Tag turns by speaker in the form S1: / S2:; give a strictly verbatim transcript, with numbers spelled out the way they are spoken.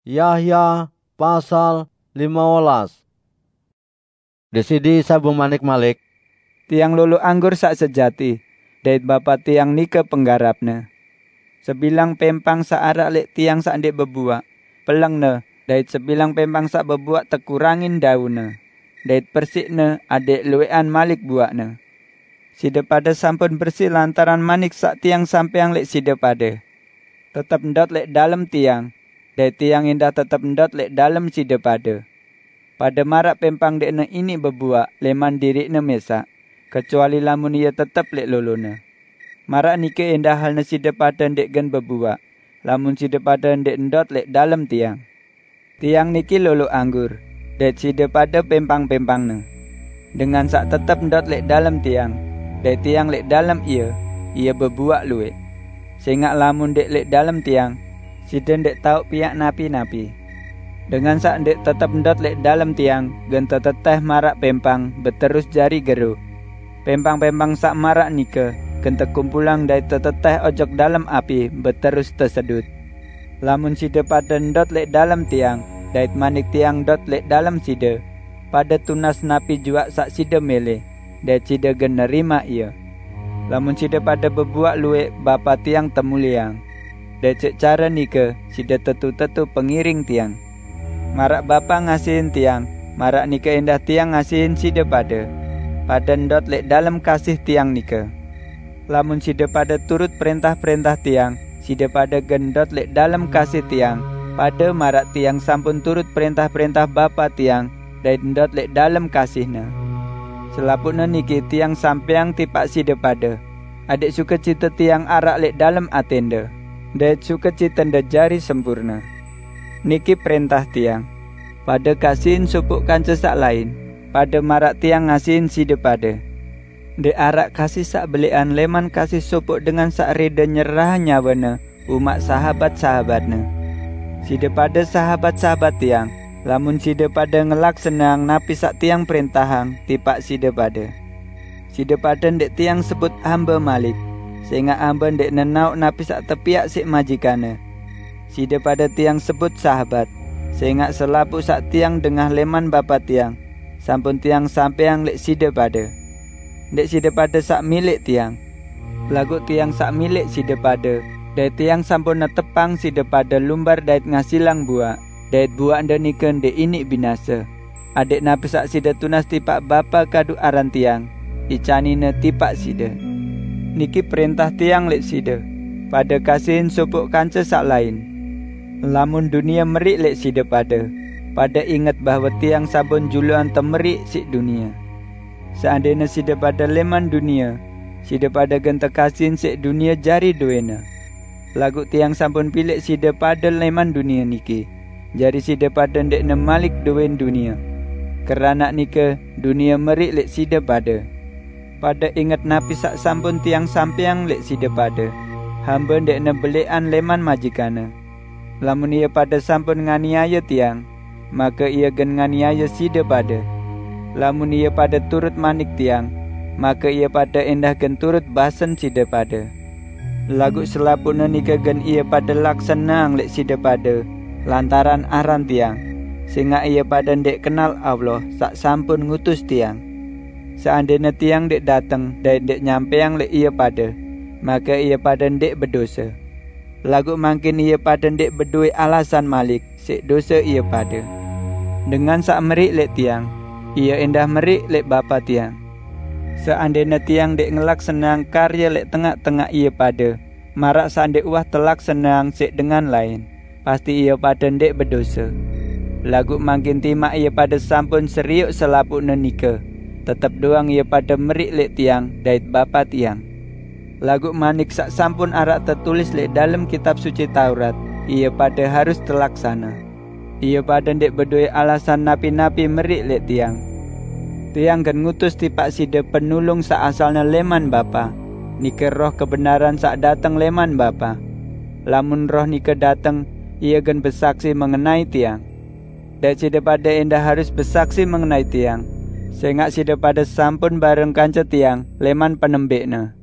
S1: Yahya pasal lima belas. Desidi sabu manik malik.
S2: Tiang lulu anggur sak sejati, dait bapa tiang nike penggarapne. Sebilang pempang sak arak lek tiang sak ndek bebuak, pelengne, dait sebilang pempang sak bebuak tekurangin daunne. Dait persikne adek luwean malik buakne. Side pada sampun bersih lantaran manik sak tiang sampeang lek side pada. Tetap ndot lek dalem tiang, dait tiang indah tetap ndot lek dalem side pada. Pada marak pempang dekne ini bebuak, leman dirikne mesak, kecuali lamun ia tetap lek lolone. Marak nike indah halne side pada ndek gen bebuak, lamun side pada ndek ndot lek dalem tiang. Tiang niki lolo anggur, dait side pada pempang-pempangne. Dengan sak tetap ndot lek dalem tiang, dait tiang lek dalem ia, ia bebuak luwek. Sehingga lamun dek lek dalem tiang, side ndek tau piak napi-napi. Dengan sak ndek tetap ndot lek dalem tiang, gen teteteh marak pempang, beterus jari geru. Pempang-pempang sak marak nike, gen tekumpulang dait teteteh ojok dalem api, beterus tesedut. Lamun side pada ndot lek dalem tiang, dait manik tiang ndot lek dalem side, pada tunas napi juak sak side mele, dait side gen nerima ia. Lamun side pada bebuak luwek bapa tiang temuliang, dait cek cara nike, side tetu-tetu pengiring tiang. Marak bapa ngasihin tiang, marak nike indah tiang ngasihin side pada. Pada ndot lek dalem kasih tiang nike. Lamun side pada turut perintah-perintah tiang, side pada gendot lek dalem kasih tiang. Pada marak tiang sampun turut perintah-perintah bapa tiang, dait ndot lek dalem kasihna. Selaputna niki tiang sampeang tipak side pada. Adik sukacita tiang arak lek dalem atende, dait sukacita nda jari sempurna. Niki perintah tiang, pada kasihin supuk kanca sak lain, pada marak tiang ngasihin side pada. Dek arak kasih sak belian leman kasih supuk dengan sak reda nyerah nyawana umat sahabat-sahabatne. Side pada sahabat-sahabat tiang, lamun side pada ngelak senang napi sak tiang perintahang tipak side pada. Side pada ndek tiang sebut hamba malik, sehingga hamba ndek nenauk napi sak tepiak sik majikane. Side pada tiang sebut sahabat, sehingga selapu sak tiang dengah leman bapa tiang, sampun tiang sampeang lek side pada. Ndek side pada sak milik tiang, lagu tiang sak milik side pada, dait tiang sampun netepang side pada lumbar dait ngasilang buak, dait buak nda nike ndek ini binasa. Adek napi sak side tunas tipak bapa kadu aran tiang, icanine tipak side. Niki perintah tiang lek side, pada kasihin supuk kanca sak lain. Lamun dunia merik lek side pada, pada ingat bahwa tiang sabun juluan temerik sik dunia. Seandainya side pada leman dunia, side pada gen tekasihin sik dunia jari duena. Lagu tiang sampun pilih side pada leman dunia niki, jari side pada ndek nemalik duen dunia. Kerana nike dunia merik lek side pada. Pada ingat napi sak sampun tiang sampeang lek side pada, hamba ndek nebelekan leman majikane. Lamun ia pada sampun nganiaya tiang, maka ia gen nganiaya side pada. Lamun ia pada turut manik tiang, maka ia pada endah gen turut basen side pada. Lagu selaputna nika gen ia pada laksanang lek side pada, lantaran aran tiang, sehingga ia pada ndek kenal Allah sak sampun ngutus tiang. Seandainya tiang ndek dateng dan ndek nyampeang lek ia pada, maka ia pada ndek berdosa. Lagu mangkin ia pada ndek bedui alasan malik sik dosa ia pada. Dengan sak merik lek tiang, ia endah merik lek bapa tiang. Seandainya tiang dek ngelak senang karya lek tengah-tengah ia pada, marak sandek wah telak senang sik dengan lain, pasti ia pada ndek berdosa. Lagu mangkin timak ia pada sampun seriuk selaputna nika, tetap doang ia pada merik lek tiang dait bapa tiang. Lagu manik sak sampun arak tertulis lek dalam kitab suci Taurat, ia pada harus terlaksana. Ia pada ndek bedoi alasan napi-napi merik lek tiang. Tiang gen ngutus tipak side penulung sak asalna leman bapa, nike roh kebenaran sak dateng leman bapa. Lamun roh nike dateng, ia gen bersaksi mengenai tiang. Dan side pada endah harus bersaksi mengenai tiang, sehingga side pada sampun bareng kanca tiang leman penembekna.